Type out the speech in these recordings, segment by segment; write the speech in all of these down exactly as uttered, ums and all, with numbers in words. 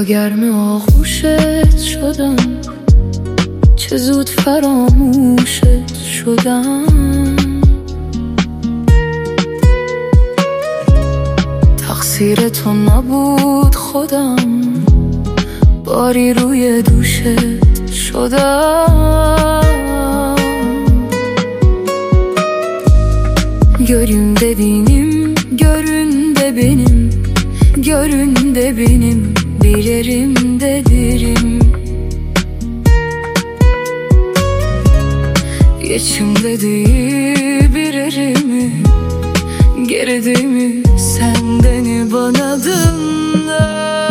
گرم آغوشت شدم، چه زود فراموشت شدم. تقصیر تو نبود خودم، باری روی دوشت شدم. Görün de benim, görün de benim, görün de benim, bilirim de derim. Geçimde değil bir erimi, geride mi senden ibanadından.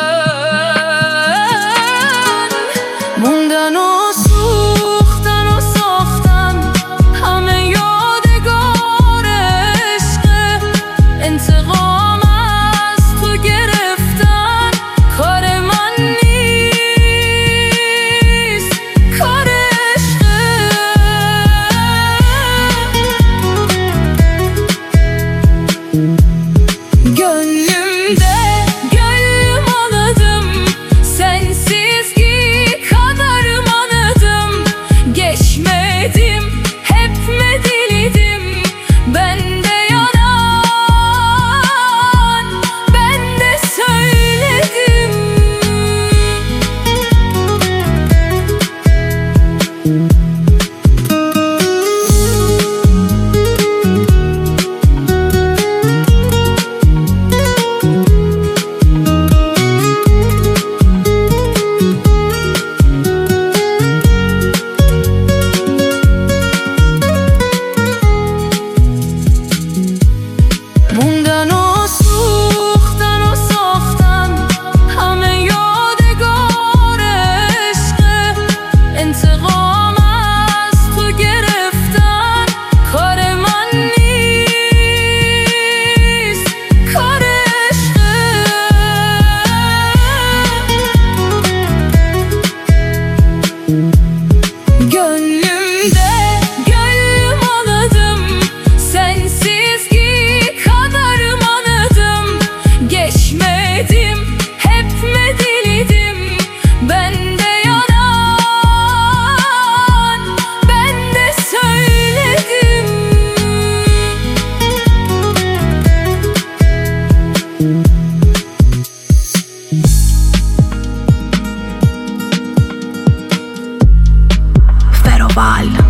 Mundan o suhtan o softan همه یادگار عشقه. انتقام از تو گرفتن کار من نیست، کار عشقه. Gönlümde gönlüm aladım, sensizliği kadarım anladım. Geçmedim, hep mi diledim, ben de yalan, ben de söyledim. Mundan o suhtan o softan همه یادگار عشقه. انتقام از تو گرفتن کار من نیست، کار عشقه. Gönlümde gönlüm aladım, sensizliği kadarım anladım. Geçmedim, hep mi diledim, ben de yalan, ben de söyledim. Feroval.